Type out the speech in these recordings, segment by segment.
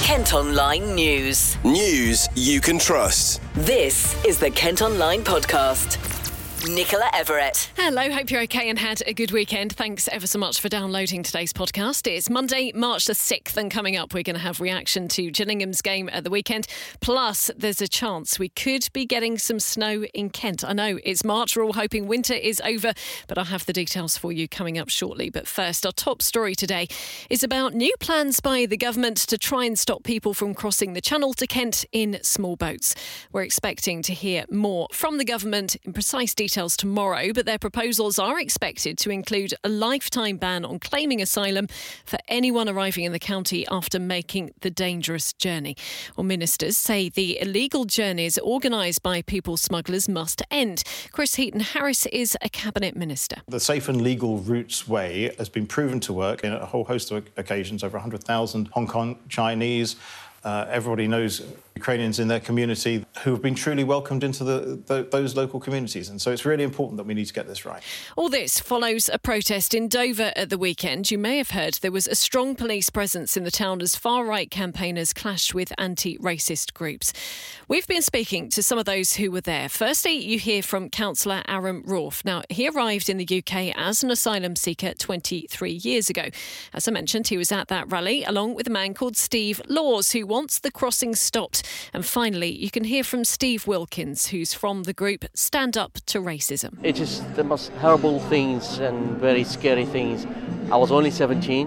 Kent Online News. News you can trust. This is the Kent Online Podcast. Nicola Everett. Hello, hope you're okay and had a good weekend. Thanks ever so much for downloading today's podcast. It's Monday, March the 6th, and coming up we're going to have reaction to Gillingham's game at the weekend. Plus, there's a chance we could be getting some snow in Kent. I know it's March, we're all hoping winter is over, but I'll have the details for you coming up shortly. But first, our top story today is about new plans by the government to try and stop people from crossing the Channel to Kent in small boats. We're expecting to hear more from the government in precise details tomorrow, but their proposals are expected to include a lifetime ban on claiming asylum for anyone arriving in the county after making the dangerous journey. Well, ministers say the illegal journeys organised by people smugglers must end. Chris Heaton-Harris is a cabinet minister. The Safe and Legal Routes Way has been proven to work in a whole host of occasions. Over 100,000 Hong Kong Chinese. Everybody knows Ukrainians in their community who have been truly welcomed into those local communities. And so it's really important that we need to get this right. All this follows a protest in Dover at the weekend. You may have heard there was a strong police presence in the town as far-right campaigners clashed with anti-racist groups. We've been speaking to some of those who were there. Firstly, you hear from Councillor Aaron Rourke. Now, he arrived in the UK as an asylum seeker 23 years ago. As I mentioned, he was at that rally along with a man called Steve Laws, who wants the crossing stopped. And finally, you can hear from Steve Wilkins, who's from the group Stand Up to Racism. It is the most horrible things and very scary things. I was only 17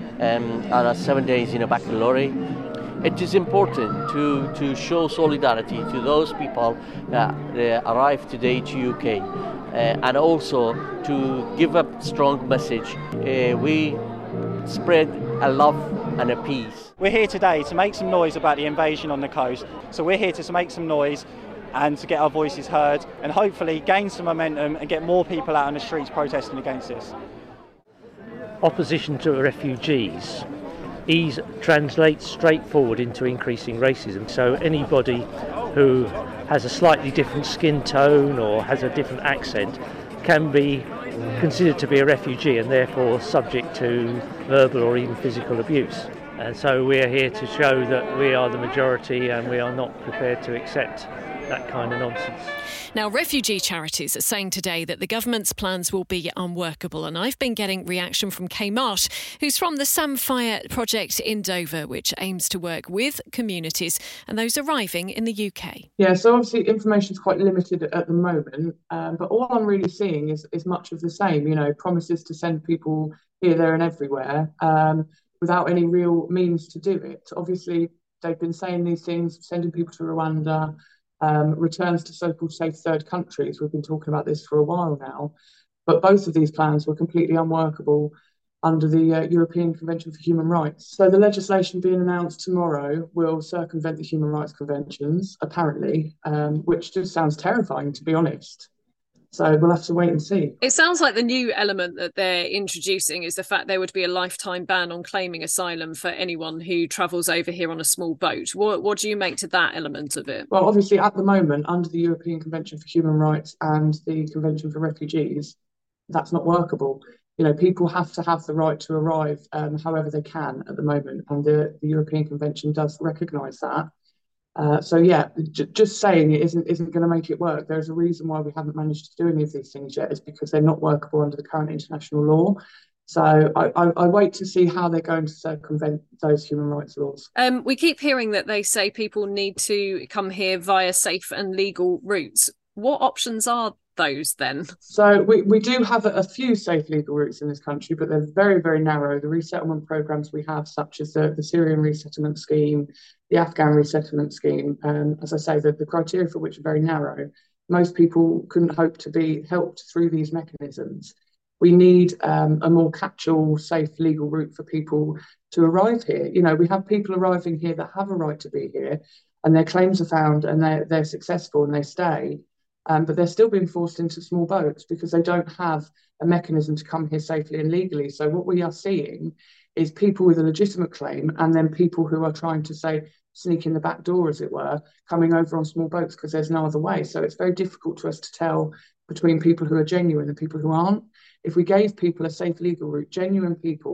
and I had 7 days in a back of the lorry. It is important to show solidarity to those people that arrived today to UK and also to give a strong message. We spread a love and a peace. We're here today to make some noise about the invasion on the coast. So we're here to make some noise and to get our voices heard and hopefully gain some momentum and get more people out on the streets protesting against this. Opposition to refugees translates straightforward into increasing racism. So anybody who has a slightly different skin tone or has a different accent can be considered to be a refugee and therefore subject to verbal or even physical abuse. And so we're here to show that we are the majority and we are not prepared to accept that kind of nonsense. Now, refugee charities are saying today that the government's plans will be unworkable, and I've been getting reaction from Kay Marsh, who's from the Samfire project in Dover, which aims to work with communities and those arriving in the UK. Yeah, so obviously information is quite limited at the moment, but all I'm really seeing is much of the same, promises to send people here, there and everywhere without any real means to do it. Obviously, they've been saying these things, sending people to Rwanda, returns to so-called safe third countries. We've been talking about this for a while now, but both of these plans were completely unworkable under the European Convention for Human Rights. So the legislation being announced tomorrow will circumvent the human rights conventions, apparently, which just sounds terrifying, to be honest. So we'll have to wait and see. It sounds like the new element that they're introducing is the fact there would be a lifetime ban on claiming asylum for anyone who travels over here on a small boat. What do you make to that element of it? Well, obviously, at the moment, under the European Convention for Human Rights and the Convention for Refugees, that's not workable. People have to have the right to arrive however they can at the moment, and the European Convention does recognise that. Just saying it isn't going to make it work. There's a reason why we haven't managed to do any of these things yet. Is because they're not workable under the current international law. So I wait to see how they're going to circumvent those human rights laws. We keep hearing that they say people need to come here via safe and legal routes. What options are those then? So we do have a few safe legal routes in this country, but they're very, very narrow. The resettlement programs we have, such as the Syrian resettlement scheme, the Afghan resettlement scheme, as I say, the criteria for which are very narrow. Most people couldn't hope to be helped through these mechanisms. We need a more catch-all, safe legal route for people to arrive here. We have people arriving here that have a right to be here, and their claims are found, and they're successful, and they stay. But they're still being forced into small boats because they don't have a mechanism to come here safely and legally. So what we are seeing is people with a legitimate claim and then people who are trying to, say, sneak in the back door, as it were, coming over on small boats because there's no other way. So it's very difficult to us to tell between people who are genuine and people who aren't. If we gave people a safe legal route, genuine people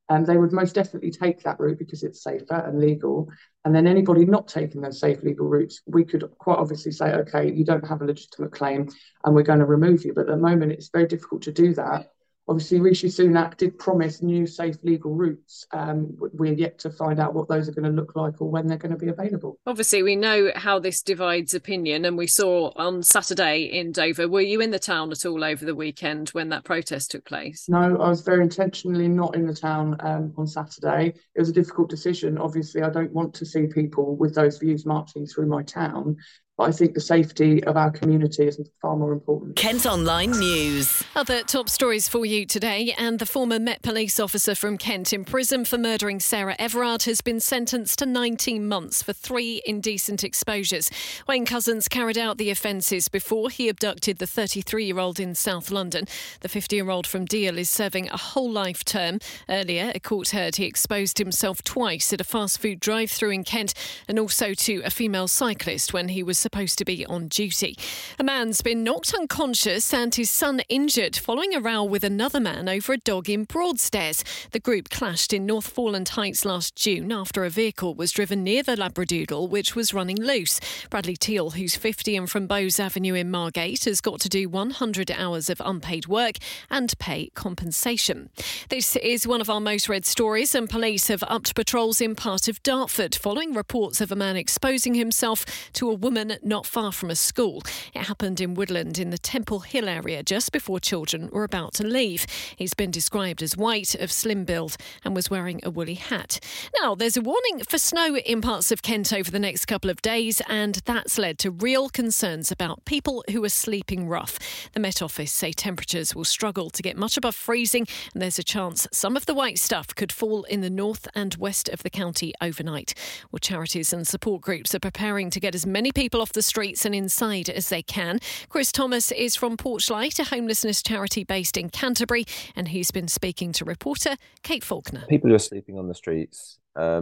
they would most definitely take that route because it's safer and legal. And then anybody not taking those safe legal routes, we could quite obviously say, okay, you don't have a legitimate claim and we're going to remove you. But at the moment, it's very difficult to do that. Obviously, Rishi Sunak did promise new safe legal routes. We're yet to find out what those are going to look like or when they're going to be available. Obviously, we know how this divides opinion, and we saw on Saturday in Dover. Were you in the town at all over the weekend when that protest took place? No, I was very intentionally not in the town on Saturday. It was a difficult decision. Obviously, I don't want to see people with those views marching through my town. But I think the safety of our community is far more important. Kent Online News. Other top stories for you today, and the former Met police officer from Kent in prison for murdering Sarah Everard has been sentenced to 19 months for 3 indecent exposures. Wayne Couzens carried out the offences before he abducted the 33-year-old in South London. The 50-year-old from Deal is serving a whole life term. Earlier, a court heard he exposed himself twice at a fast food drive-through in Kent and also to a female cyclist when he was supposed to be on duty. A man's been knocked unconscious and his son injured following a row with another man over a dog in Broadstairs. The group clashed in North Foreland Heights last June after a vehicle was driven near the Labradoodle, which was running loose. Bradley Teal, who's 50 and from Bowes Avenue in Margate, has got to do 100 hours of unpaid work and pay compensation. This is one of our most read stories, and police have upped patrols in part of Dartford following reports of a man exposing himself to a woman not far from a school. It happened in Woodland in the Temple Hill area just before children were about to leave. He's been described as white, of slim build, and was wearing a woolly hat. Now, there's a warning for snow in parts of Kent over the next couple of days, and that's led to real concerns about people who are sleeping rough. The Met Office say temperatures will struggle to get much above freezing, and there's a chance some of the white stuff could fall in the north and west of the county overnight. Well, charities and support groups are preparing to get as many people off the streets and inside as they can. Chris Thomas is from Porchlight, a homelessness charity based in Canterbury, and he's been speaking to reporter Kate Faulkner. People who are sleeping on the streets,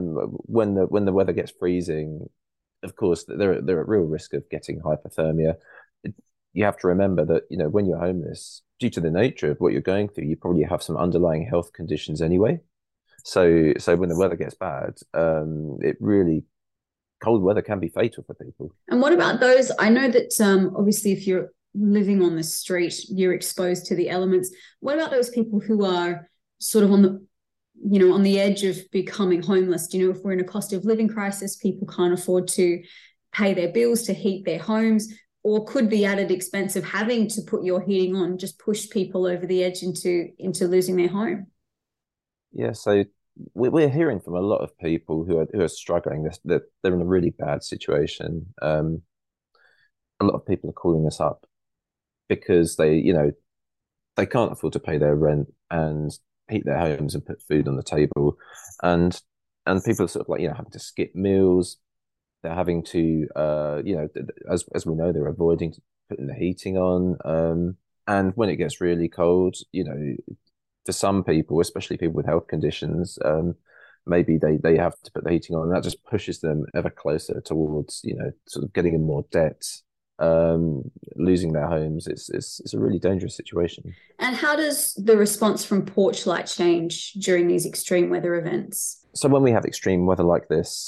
when the weather gets freezing, of course, they're at real risk of getting hypothermia. You have to remember that, when you're homeless, due to the nature of what you're going through, you probably have some underlying health conditions anyway. So when the weather gets bad, cold weather can be fatal for people. And what about those? I know that obviously if you're living on the street, you're exposed to the elements. What about those people who are sort of on the edge of becoming homeless? If we're in a cost of living crisis, people can't afford to pay their bills to heat their homes, or could the added expense of having to put your heating on just push people over the edge into losing their home? Yeah, so we're hearing from a lot of people who are struggling. That they're in a really bad situation. A lot of people are calling us up because they can't afford to pay their rent and heat their homes and put food on the table, and people are sort of like having to skip meals. They're having to as we know, they're avoiding putting the heating on. And when it gets really cold, for some people, especially people with health conditions, maybe they have to put the heating on, and that just pushes them ever closer towards, sort of getting in more debt, losing their homes. It's a really dangerous situation. And how does the response from Porchlight change during these extreme weather events? So when we have extreme weather like this,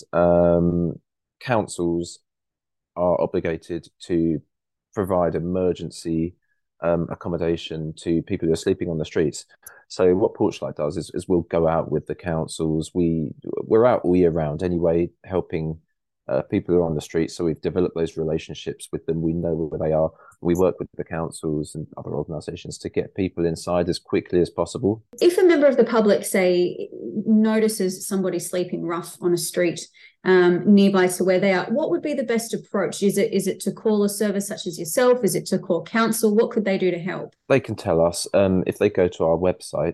councils are obligated to provide emergency accommodation to people who are sleeping on the streets. So what Porchlight does is we'll go out with the councils. We're out all year round anyway, helping people who are on the streets. So we've developed those relationships with them. We know where they are. We work with the councils and other organisations to get people inside as quickly as possible. If a member of the public, say, notices somebody sleeping rough on a street nearby to where they are, what would be the best approach? Is it to call a service such as yourself? Is it to call council? What could they do to help? They can tell us if they go to our website,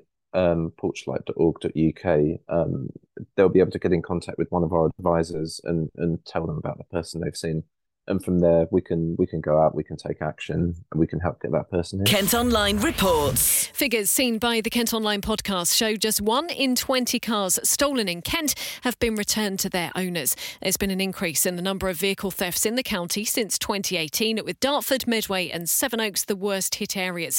porchlight.org.uk. They'll be able to get in contact with one of our advisors and tell them about the person they've seen and from there we can go out, we can take action, and we can help get that person in. Kent Online reports. Figures seen by the Kent Online podcast show just 1 in 20 cars stolen in Kent have been returned to their owners. There's been an increase in the number of vehicle thefts in the county since 2018, with Dartford, Medway and Sevenoaks the worst hit areas.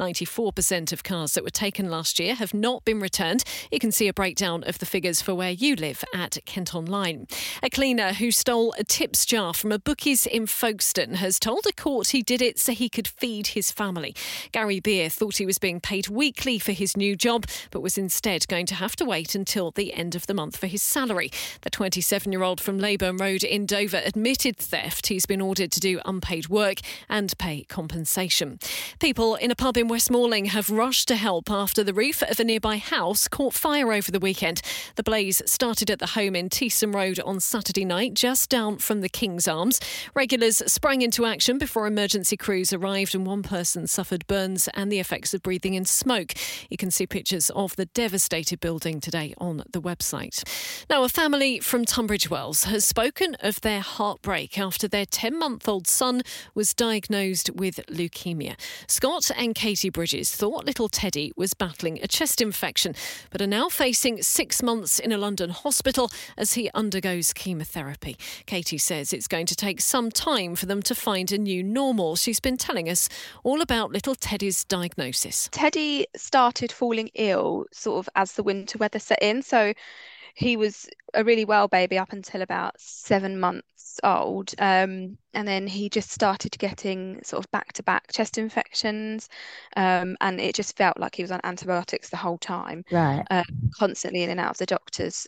94% of cars that were taken last year have not been returned. You can see a breakdown of the figures for where you live at Kent Online. A cleaner who stole a tips jar from a bookie in Folkestone has told a court he did it so he could feed his family. Gary Beer thought he was being paid weekly for his new job, but was instead going to have to wait until the end of the month for his salary. The 27-year-old from Leyburn Road in Dover admitted theft. He's been ordered to do unpaid work and pay compensation. People in a pub in Westmoreling have rushed to help after the roof of a nearby house caught fire over the weekend. The blaze started at the home in Teessum Road on Saturday night, just down from the King's Arms. Regulars sprang into action before emergency crews arrived, and one person suffered burns and the effects of breathing in smoke. You can see pictures of the devastated building today on the website. Now, a family from Tunbridge Wells has spoken of their heartbreak after their 10-month-old son was diagnosed with leukemia. Scott and Katie Bridges thought little Teddy was battling a chest infection, but are now facing 6 months in a London hospital as he undergoes chemotherapy. Katie says it's going to take some time for them to find a new normal. She's been telling us all about little Teddy's diagnosis. Teddy started falling ill sort of as the winter weather set in. So he was a really well baby up until about 7 months old. And then he just started getting sort of back-to-back chest infections. And it just felt like he was on antibiotics the whole time. Right. Constantly in and out of the doctors.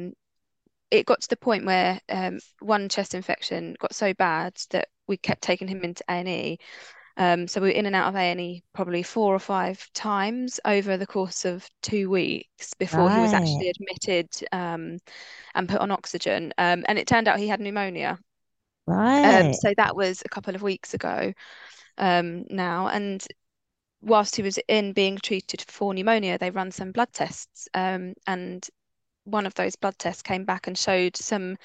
It got to the point where one chest infection got so bad that we kept taking him into A&E. So we were in and out of A&E probably 4 or 5 times over the course of 2 weeks before he was actually admitted and put on oxygen. And it turned out he had pneumonia. Right. So that was a couple of weeks ago now. And whilst he was in being treated for pneumonia, they ran some blood tests. And one of those blood tests came back and showed some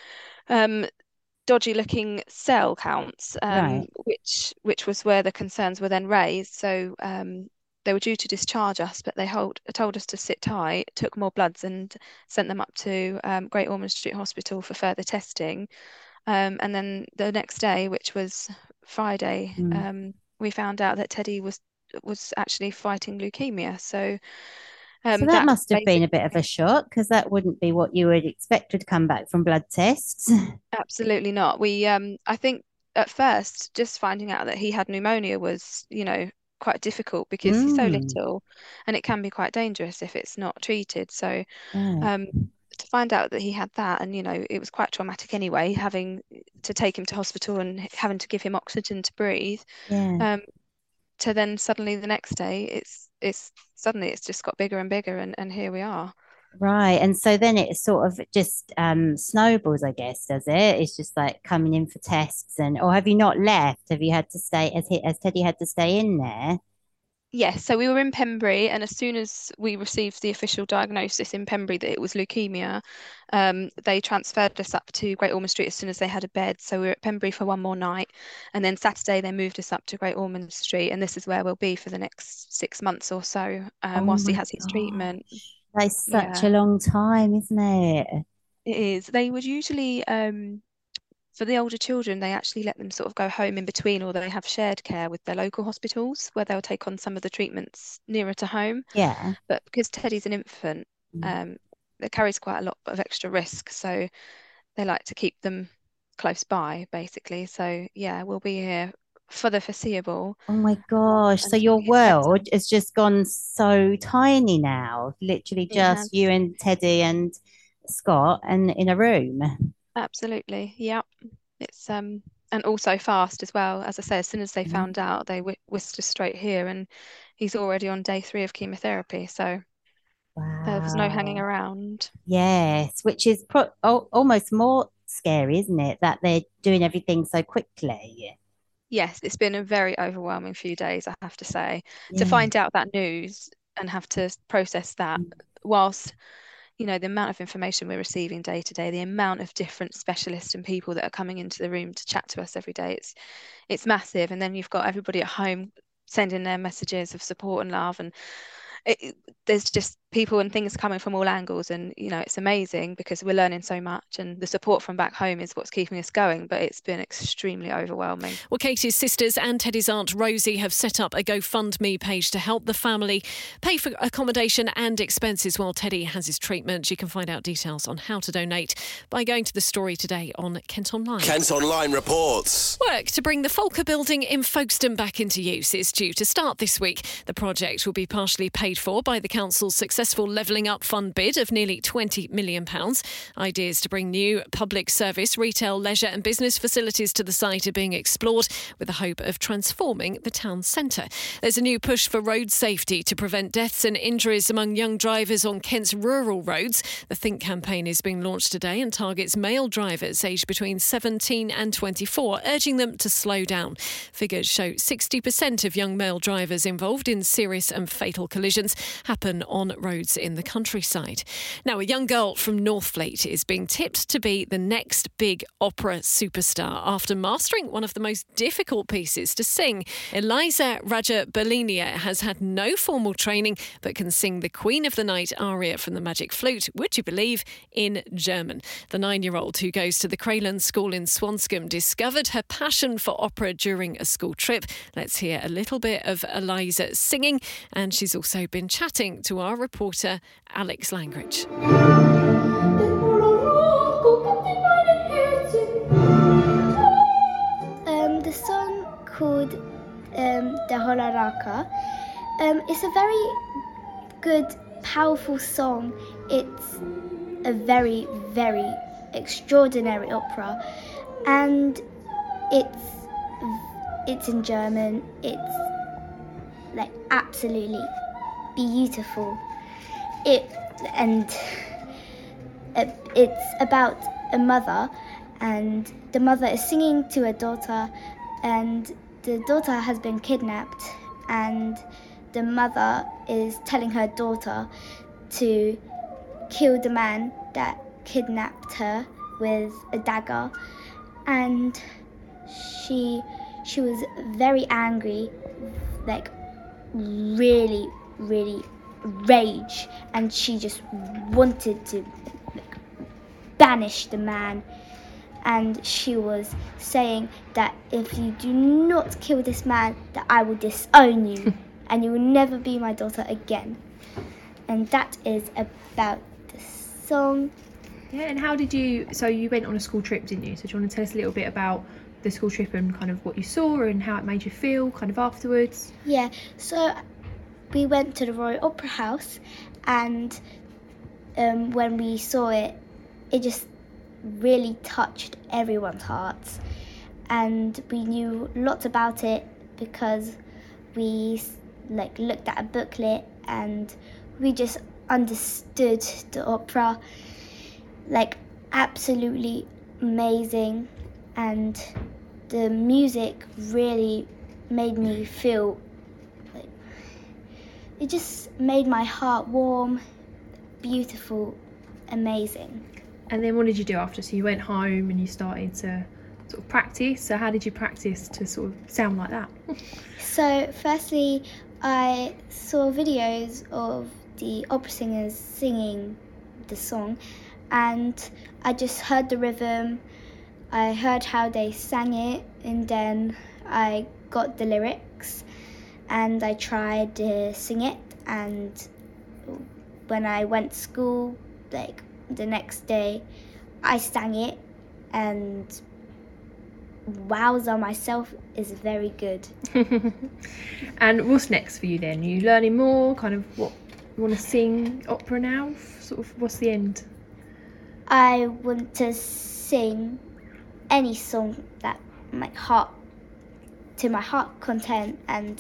dodgy looking cell counts, Right. which was where the concerns were then raised. So they were due to discharge us, but they told us to sit tight, took more bloods and sent them up to Great Ormond Street Hospital for further testing. And then the next day, which was Friday, we found out that Teddy was actually fighting leukemia. So So that must have been a bit of a shock, because that wouldn't be what you would expect to come back from blood tests. Absolutely not. We I think at first just finding out that he had pneumonia was, quite difficult because he's so little, and it can be quite dangerous if it's not treated. So to find out that he had that, and it was quite traumatic anyway, having to take him to hospital and having to give him oxygen to breathe. Yeah. To then suddenly the next day it's just got bigger and bigger, and here we are. Right. And so then it sort of just snowballs, I guess, does it? It's just like coming in for tests, or have you not left? Have you had to stay, has Teddy had to stay in there? Yes, so we were in Pembury, and as soon as we received the official diagnosis in Pembury that it was leukemia, they transferred us up to Great Ormond Street as soon as they had a bed. So we were at Pembury for one more night, and then Saturday they moved us up to Great Ormond Street, and this is where we'll be for the next 6 months or so, whilst he has his treatment. That's such a long time, isn't it? It is. They would usually, for the older children, they actually let them sort of go home in between, or they have shared care with their local hospitals where they'll take on some of the treatments nearer to home. Yeah. But because Teddy's an infant, that carries quite a lot of extra risk. So they like to keep them close by, basically. So yeah, we'll be here for the foreseeable. Oh my gosh. So your world has just gone so tiny now. Literally just you and Teddy and Scott and in a room. Absolutely. Yeah. It's and also fast as well. As I say, as soon as they found out, they whisked us straight here, and he's already on day 3 of chemotherapy. So there was no hanging around. Yes, which is almost more scary, isn't it? That they're doing everything so quickly. Yes, it's been a very overwhelming few days, I have to say, to find out that news and have to process that whilst, you know, the amount of information we're receiving day to day, the amount of different specialists and people that are coming into the room to chat to us every day, it's massive. And then you've got everybody at home sending their messages of support and love, and there's just people and things coming from all angles, and you know, it's amazing because we're learning so much, and the support from back home is what's keeping us going, but it's been extremely overwhelming. Well, Katie's sisters and Teddy's aunt Rosie have set up a GoFundMe page to help the family pay for accommodation and expenses while Teddy has his treatment. You can find out details on how to donate by going to the story today on Kent Online. Kent Online reports. Work to bring the Folker building in Folkestone back into use is due to start this week. The project will be partially paid for by the council's successful Levelling Up Fund bid of nearly £20 million. Ideas to bring new public service, retail, leisure and business facilities to the site are being explored with the hope of transforming the town centre. There's a new push for road safety to prevent deaths and injuries among young drivers on Kent's rural roads. The Think campaign is being launched today and targets male drivers aged between 17 and 24, urging them to slow down. Figures show 60% of young male drivers involved in serious and fatal collisions happen on roads in the countryside. Now, a young girl from Northfleet is being tipped to be the next big opera superstar after mastering one of the most difficult pieces to sing. Eliza Raja-Berlinia has had no formal training but can sing the Queen of the Night aria from the Magic Flute, would you believe, in German. The 9-year-old who goes to the Crayland School in Swanscombe discovered her passion for opera during a school trip. Let's hear a little bit of Eliza singing, and she's also been chatting to our reporter Alex Langridge. The song called Der Holaraka is a very good, powerful song. It's a very, very extraordinary opera, and it's in German. It's like absolutely beautiful. It's about a mother, and the mother is singing to her daughter, and the daughter has been kidnapped, and the mother is telling her daughter to kill the man that kidnapped her with a dagger, and she was very angry, like really, really rage, and she just wanted to banish the man, and she was saying that if you do not kill this man, that I will disown you and you will never be my daughter again. And that is about the song. Yeah, and how did you, so you went on a school trip, didn't you? So do you want to tell us a little bit about the school trip and kind of what you saw and how it made you feel kind of afterwards? Yeah, so we went to the Royal Opera House, and when we saw it, it just really touched everyone's hearts, and we knew lots about it because we looked at a booklet and we just understood the opera, absolutely amazing, and the music really made me feel it just made my heart warm, beautiful, amazing. And then what did you do after? So you went home and you started to sort of practice. So how did you practice to sort of sound like that? So firstly, I saw videos of the opera singers singing the song, and I just heard the rhythm. I heard how they sang it, and then I got the lyrics and I tried to sing it. And when I went to school, the next day, I sang it, and wowza, myself is very good. And what's next for you then? Are you learning more? Kind of what you want to sing opera now? Sort of what's the end? I want to sing any song that my heart content, and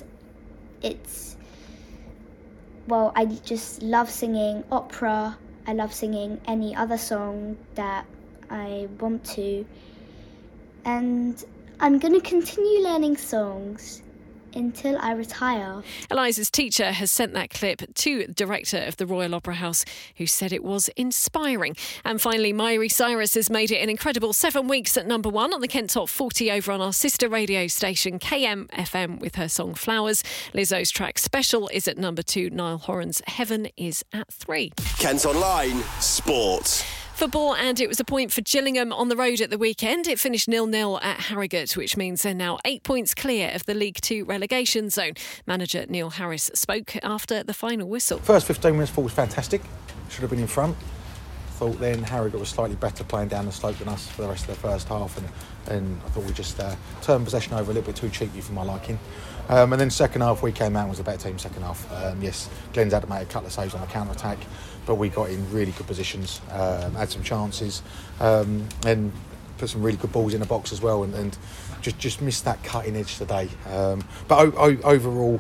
I just love singing opera. I love singing any other song that I want to, and I'm going to continue learning songs until I retire. Eliza's teacher has sent that clip to the director of the Royal Opera House, who said it was inspiring. And finally, Miley Cyrus has made it an incredible 7 weeks at number 1 on the Kent Top 40 over on our sister radio station KMFM with her song Flowers. Lizzo's track Special is at number 2. Niall Horan's Heaven is at 3. Kent Online Sport. Football, and it was a point for Gillingham on the road at the weekend. It finished 0-0 at Harrogate, which means they're now 8 points clear of the League 2 relegation zone. Manager Neil Harris spoke after the final whistle. First 15 minutes thought was fantastic. Should have been in front. Thought then Harrogate was slightly better playing down the slope than us for the rest of the first half, and I thought we just turned possession over a little bit too cheaply for my liking. And then second half we came out and was a better team second half. Yes, Glenn's had to make a couple of saves on the counter-attack, but we got in really good positions, had some chances, and put some really good balls in the box as well, and just missed that cutting edge today. But overall,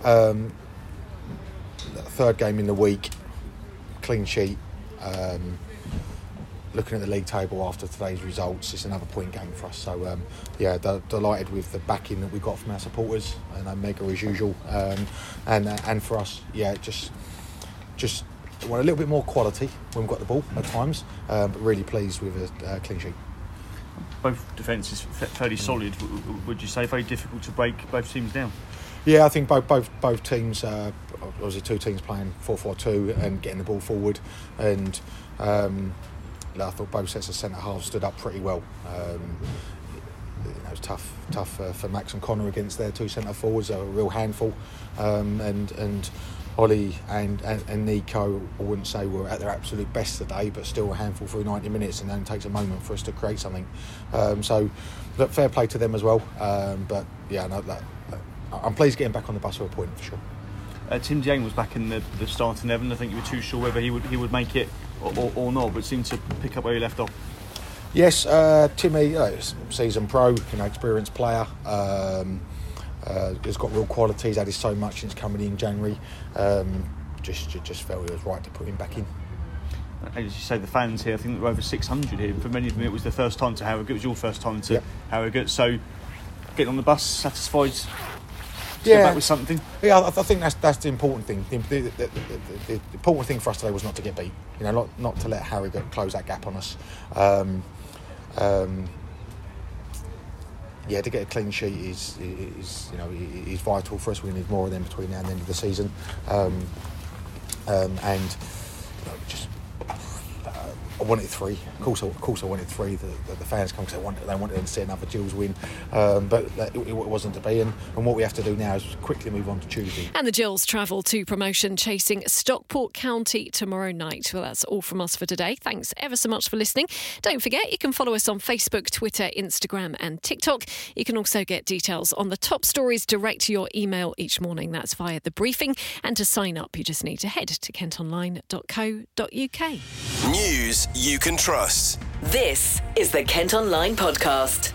third game in the week, clean sheet. Looking at the league table after today's results, it's another point game for us. So, delighted with the backing that we got from our supporters, and mega as usual. And for us, just want a little bit more quality when we've got the ball at times, but really pleased with a clean sheet. Both defences fairly solid. Would you say very difficult to break both teams down? Yeah, I think both teams. Obviously, two teams playing 4-4-2 and getting the ball forward, and I thought both sets of centre halves stood up pretty well. It was tough for Max and Connor against their two centre forwards. They were a real handful, and Ollie and Nico, I wouldn't say were at their absolute best today, but still a handful through 90 minutes, and then it takes a moment for us to create something. So, look, fair play to them as well. But yeah, no, I'm pleased getting back on the bus for a point for sure. Tim Dieng was back in the starting 11. I think you were too sure whether he would make it or not, but seemed to pick up where he left off. Yes, Timmy, seasoned pro, experienced player. Has got real quality. He's added so much since coming in January. Just felt it was right to put him back in. As you say, the fans here, I think there were over 600 here. For many of them, it was their first time to Harrogate. It was your first time to Harrogate. So, getting on the bus, satisfied. Go back with something. Yeah, I think that's the important thing. The important thing for us today was not to get beat. Not to let Harrogate close that gap on us. To get a clean sheet is vital for us. We need more of them between now and the end of the season, I wanted 3. Of course, I wanted 3. The fans come because they wanted to see another Gills win, but it wasn't to be. And what we have to do now is quickly move on to Tuesday. And the Gills travel to promotion, chasing Stockport County tomorrow night. Well, that's all from us for today. Thanks ever so much for listening. Don't forget, you can follow us on Facebook, Twitter, Instagram and TikTok. You can also get details on the top stories direct to your email each morning. That's via The Briefing. And to sign up, you just need to head to kentonline.co.uk. News you can trust. This is the Kent Online Podcast.